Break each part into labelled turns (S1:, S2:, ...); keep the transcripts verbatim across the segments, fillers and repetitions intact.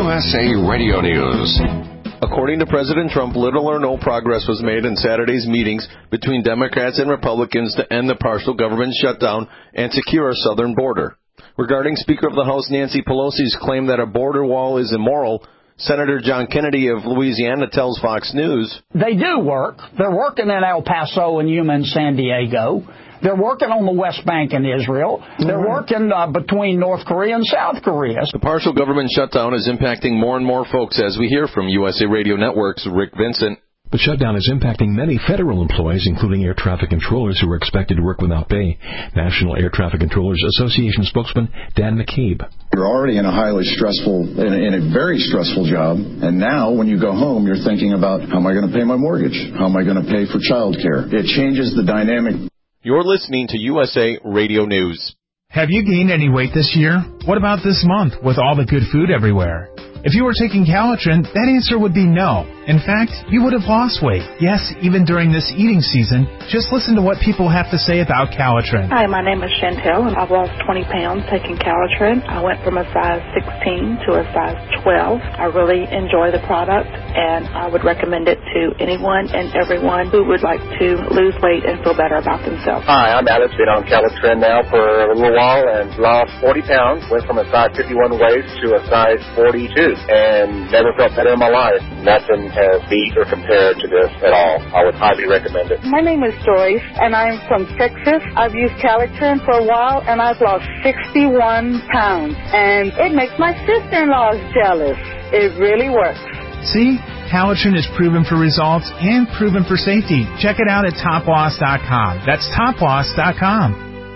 S1: U S A Radio News.
S2: According to President Trump, little or no progress was made in Saturday's meetings between Democrats and Republicans to end the partial government shutdown and secure our southern border. Regarding Speaker of the House Nancy Pelosi's claim that a border wall is immoral, Senator John Kennedy of Louisiana tells Fox News,
S3: They do work. They're working in El Paso and Yuma and San Diego. They're working on the West Bank in Israel. They're working uh, between North Korea and South Korea.
S2: The partial government shutdown is impacting more and more folks, as we hear from U S A Radio Network's Rick Vincent.
S4: The shutdown is impacting many federal employees, including air traffic controllers who are expected to work without pay. National Air Traffic Controllers Association spokesman Dan McCabe.
S5: You're already in a highly stressful, in a, in a very stressful job, and now when you go home, you're thinking about, how am I going to pay my mortgage? How am I going to pay for child care? It changes the dynamic.
S2: You're listening to U S A Radio News.
S6: Have you gained any weight this year? What about this month with all the good food everywhere? If you were taking Calitrin, that answer would be no. In fact, you would have lost weight. Yes, even during this eating season. Just listen to what people have to say about Calitrin.
S7: Hi, my name is Chantel, and I've lost twenty pounds taking Calitrin. I went from a size sixteen to a size twelve. I really enjoy the product, and I would recommend it to anyone and everyone who would like to lose weight and feel better about themselves.
S8: Hi, I'm Alex. Been on Calitrin now for a little while and lost forty pounds. Went from a size fifty-one waist to a size forty-two, and never felt better in my life. Nothing has beat or compared to this at all. I would highly recommend it.
S9: My name is Joyce, and I'm from Texas. I've used Calitrin for a while, and I've lost sixty-one pounds. And it makes my sister-in-law jealous. It really works.
S6: See? Calitrin is proven for results and proven for safety. Check it out at top loss dot com. That's top loss dot com.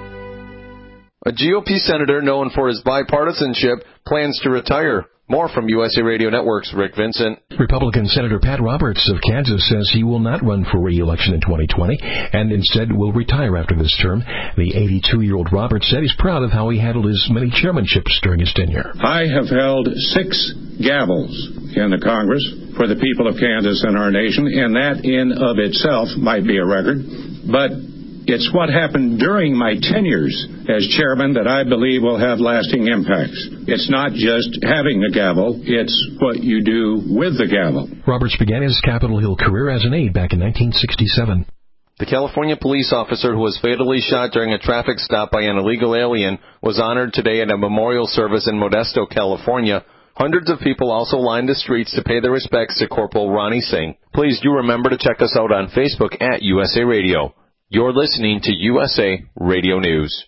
S2: A G O P senator known for his bipartisanship plans to retire. More from U S A Radio Network's Rick Vincent.
S4: Republican Senator Pat Roberts of Kansas says he will not run for re-election in twenty twenty and instead will retire after this term. The eighty-two-year-old Roberts said he's proud of how he handled his many chairmanships during his tenure.
S10: I have held six gavels in the Congress for the people of Kansas and our nation, and that in of itself might be a record. But it's what happened during my tenures as chairman that I believe will have lasting impacts. It's not just having the gavel, it's what you do with the gavel.
S4: Roberts began his Capitol Hill career as an aide back in nineteen sixty-seven.
S2: The California police officer who was fatally shot during a traffic stop by an illegal alien was honored today at a memorial service in Modesto, California. Hundreds of people also lined the streets to pay their respects to Corporal Ronnie Singh. Please do remember to check us out on Facebook at U S A Radio. You're listening to U S A Radio News.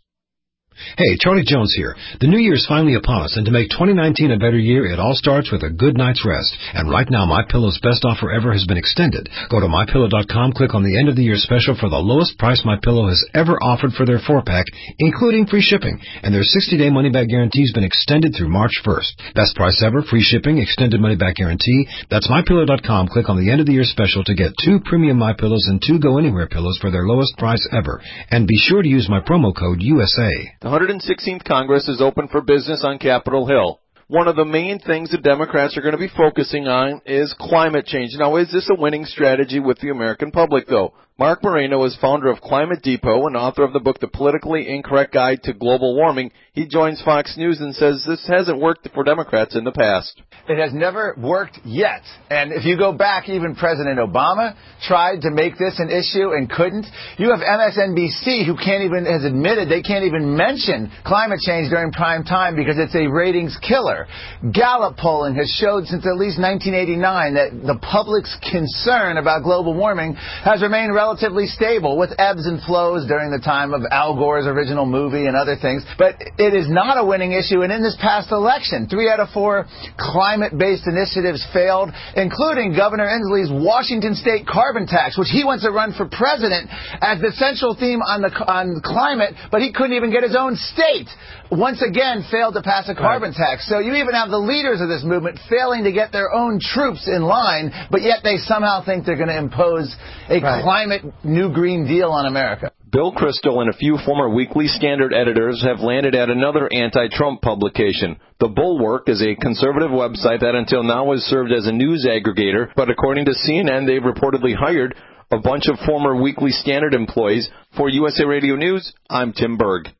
S11: Hey, Charlie Jones here. The new year's finally upon us, and to make twenty nineteen a better year, it all starts with a good night's rest. And right now, MyPillow's best offer ever has been extended. Go to my pillow dot com, click on the end of the year special for the lowest price MyPillow has ever offered for their four-pack, including free shipping. And their sixty-day money-back guarantee has been extended through March first. Best price ever, free shipping, extended money-back guarantee. That's my pillow dot com. Click on the end of the year special to get two premium MyPillows and two Go Anywhere pillows for their lowest price ever. And be sure to use my promo code U S A.
S2: The one hundred sixteenth Congress is open for business on Capitol Hill. One of the main things the Democrats are going to be focusing on is climate change. Now, is this a winning strategy with the American public, though? Mark Moreno is founder of Climate Depot and author of the book The Politically Incorrect Guide to Global Warming. He joins Fox News and says this hasn't worked for Democrats in the past.
S12: It has never worked yet. And if you go back, even President Obama tried to make this an issue and couldn't. You have M S N B C who can't even, has admitted they can't even mention climate change during prime time because it's a ratings killer. Gallup polling has showed since at least nineteen eighty-nine that the public's concern about global warming has remained relatively stable with ebbs and flows during the time of Al Gore's original movie and other things. But it is not a winning issue. And in this past election, three out of four climate-based initiatives failed, including Governor Inslee's Washington State carbon tax, which he wants to run for president as the central theme on the on climate, but he couldn't even get his own state. Once again, failed to pass a carbon right. tax. So you even have the leaders of this movement failing to get their own troops in line, but yet they somehow think they're going to impose a right. climate New Green Deal on America.
S2: Bill Kristol and a few former Weekly Standard editors have landed at another anti-Trump publication. The Bulwark is a conservative website that until now has served as a news aggregator, but according to C N N, they've reportedly hired a bunch of former Weekly Standard employees. For U S A Radio News, I'm Tim Berg.